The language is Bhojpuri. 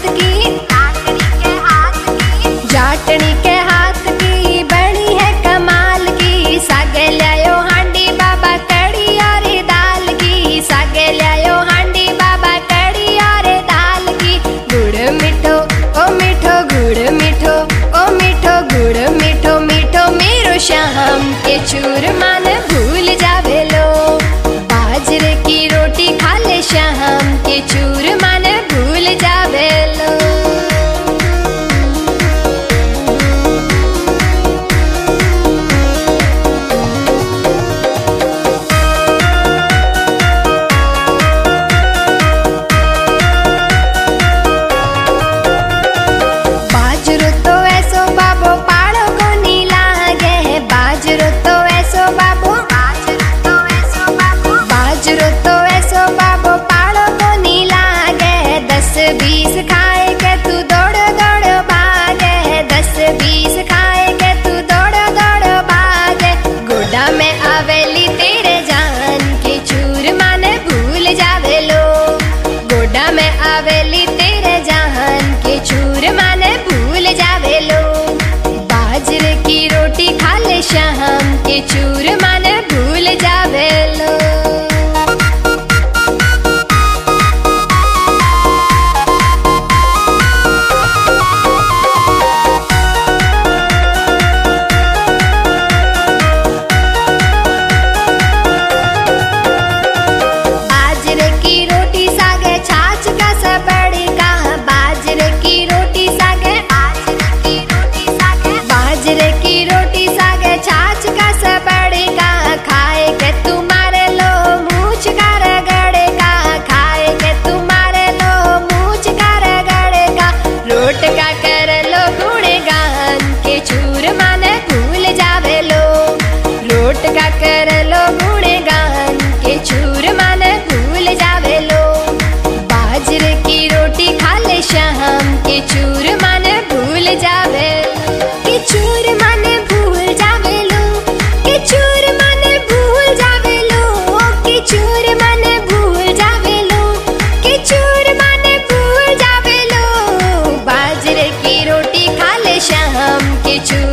हाथ की, जाटनी के हाथ की बनी है कमाल की। सागे लायो हांडी बाबा कड़ी और दाल की, सागे लायो हांडी बाबा कड़ी और दाल की। गुड़ मिठो ओ मिठो गुड़ मिठो, ओ मिठो गुड़ मिठो, मिठो मेरो शाम के चूरमा न भूल जावे लो। बाजरे की रोटी खा ले शाम के चूरमा न भूल जावे लो। बाजरो तो ऐसो बाबो पाड़ो को नी लागे, बाजरो तो ऐसो बाबो, बाजरो तो ऐसो बाबो पाड़ो को नी लागे। 10-20 खाए के तू दौड़ दौड़ भागे, 10-20 खाए के तू दौड़ दौड़ भागे। गोडा में आवेली तेरे जान के चूरमा न भूल जावे लो। गोडा में आवेली तेरे जान के चूरमा न भूल जावे लो। बाजरे की रोटी खा ले शाम के चूरमा न भूल जावे लो। बाजरे की रोटी सागे छाछ का सबड़ी का, बाजरे की रोटी सागे, बाजरे की रोटी सागे छाछ का सबड़ी का। खाए के तुम्हारे लो मूछ का रगड़े का, खाए के तुम्हारे लो मूछ का रगड़े का। रोट का कर लो गुणगान के चूरमा न भूल जावे लो। रोट का कर लो गुणगान के चूरमा न भूल जावे लो। बाजरे की रोटी खा ले शाम के चूरमा न भूल जावे लो। के चूरमा न भूल जावे लो, के चूरमा न भूल जावे लो, के चूरमा न भूल जावे लो, के चूरमा न भूल जावे लो। बाजरे की रोटी खा ले शाम के चूरमा